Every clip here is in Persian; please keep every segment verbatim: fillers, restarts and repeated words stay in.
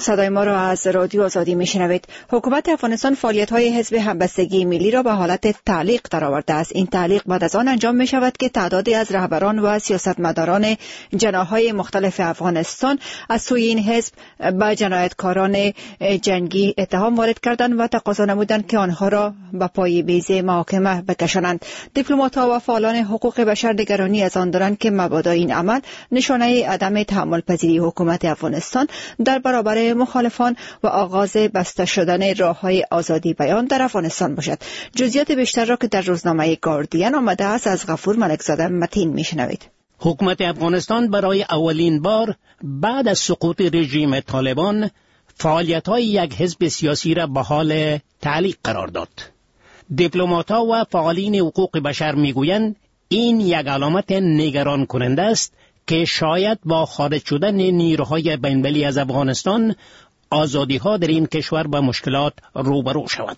صدای ما را از رادیو آزادی میشنوید. حکومت افغانستان فعالیت‌های حزب همبستگی ملی را به حالت تعلیق درآورده است. این تعلیق بعد از آن انجام می شود که تعدادی از رهبران و سیاستمداران جناح‌های مختلف افغانستان از سوی این حزب به جنایتکاران جنگی اتهام وارد کردند و تقاضا نمودند که آنها را به پای میز محاکمه بکشانند. دیپلمات‌ها و فعالان حقوق بشر نگرانی از آن دارند که مبادا این عمل نشانه عدم تحمل پذیری حکومت افغانستان در برابر مخالفان و آغاز بسته شدن راه‌های آزادی بیان در افغانستان باشد. جزئیات بیشتر را که در روزنامه گاردین آمده است از غفور ملکزاده متین میشنوید. حکومت افغانستان برای اولین بار بعد از سقوط رژیم طالبان فعالیت‌های یک حزب سیاسی را به حال تعلیق قرار داد. دیپلمات‌ها و فعالین حقوق بشر میگویند این یک علامت نگران کننده است که شاید با خارج شدن نیروهای بین‌المللی از افغانستان آزادی‌ها در این کشور با مشکلات روبرو شود.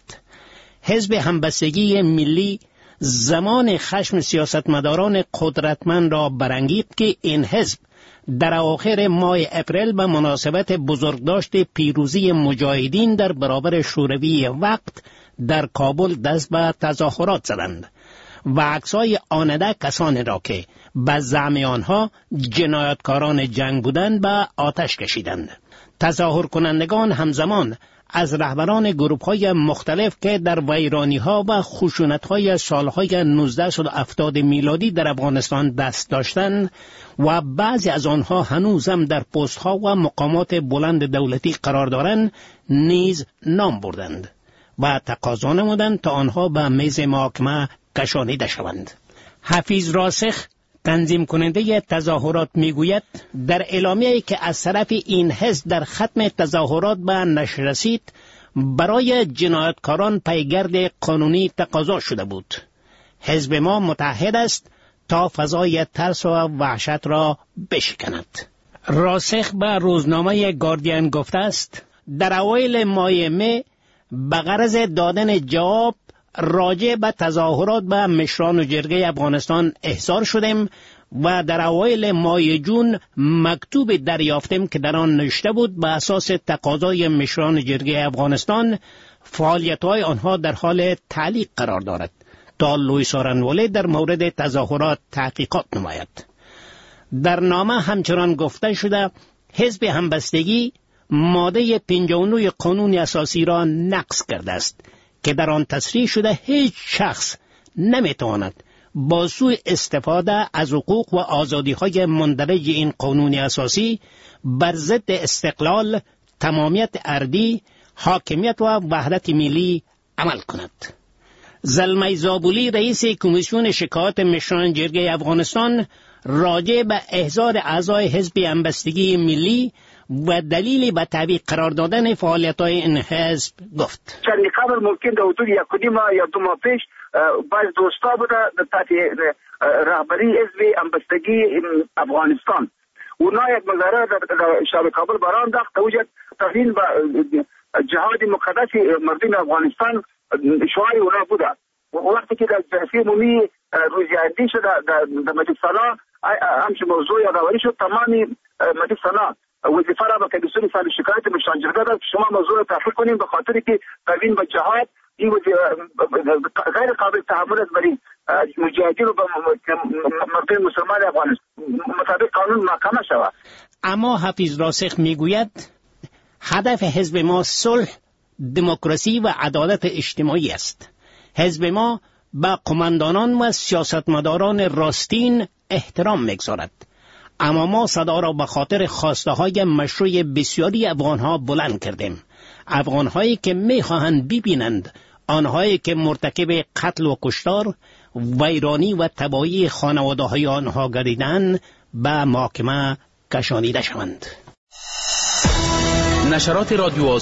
حزب همبستگی ملی زمان خشم سیاستمداران قدرتمند را برانگیخت که این حزب در اواخر ماه اپریل به مناسبت بزرگداشت پیروزی مجاهدین در برابر شوروی وقت در کابل دست به تظاهرات زدند و عکس‌های آنده کسانی را که به زعم آنها جنایتکاران جنگ بودند به آتش کشیدند. تظاهر کنندگان همزمان از رهبران گروه‌های مختلف که در ویرانی‌ها و خشونت‌های سال‌های نوزده هفتاد میلادی در افغانستان دست داشتند و بعضی از آنها هنوزم در پست‌ها و مقامات بلند دولتی قرار دارند نیز نام بردند و تقاضا نمودند تا آنها به میز محاکمه کشانیده شوند. حفیظ راسخ تنظیم کننده تظاهرات میگوید در اعلامیه‌ای که از طرف این حزب در ختم تظاهرات به نشر رسید برای جنایتکاران پیگرد قانونی تقاضا شده بود. حزب ما متحد است تا فضای ترس و وحشت را بشکند. راسخ به روزنامه گاردین گفته است در اوایل ماه می به غرض دادن جواب راجع به تظاهرات به مشران و جرگه افغانستان احضار شدیم و در اوایل ماه جون مکتوب دریافتیم که در آن نوشته بود به اساس تقاضای مشران جرگه افغانستان فعالیت‌های آنها در حال تعلیق قرار دارد تا لوئیس آرنوله در مورد تظاهرات تحقیقات نماید. در نامه همچنان گفته شده حزب همبستگی ماده پنجاه و نه قانون اساسی را نقض کرده است که در آن تصریح شده هیچ شخص نمیتواند با سوء استفاده از حقوق و آزادی‌های مندرج این قانون اساسی بر ضد استقلال، تمامیت ارضی، حاکمیت و وحدت ملی عمل کند. زلمه زابولی رئیس کمیسیون شکایات مشران جرگه افغانستان راجع به احضار اعضای حزب همبستگی ملی و دلیلی به تعویق قرار دادن فعالیت‌های این حزب گفت. چندی قبل ممکن در حدود یک و نیم ماه یا دو ماه پیش بعض دوستا بوده تحت رهبری حزب همبستگی افغانستان اونا یک مظاهره در شهر کابل بران انداخت تا وجد تحلیل به جهاد مقدس مردم افغانستان شعار اونا بوده. وقتی که در جلسه عمومی روزیاتی شد در مجلس سنا همچه موضوع یادآوری شد تمامی مجلس سنا وظیفه را به کمیسیون فعال شکایت مشران جرگه داد شما موضوع را تحقیق کنیم به خاطر که توهین به جهاد این غیر قابل تحمل است برای مجاهدین و مردم مسلمان افغانستان مطابق قانون محکمه شود. اما حفیظ راسخ میگوید هدف حزب ما صلح، دموکراسی و عدالت اجتماعی است. حزب ما به قماندانان و سیاستمداران راستین احترام میگذارد، اما ما صدا را به خاطر خواسته های مشروع بسیاری افغانها بلند کردیم. افغانهایی که میخواهند ببینند آنهایی که مرتکب قتل و کشتار، ویرانی و تباهی خانواده های آنها گردیدند به محاکمه کشانیده شوند. نشرات رادیو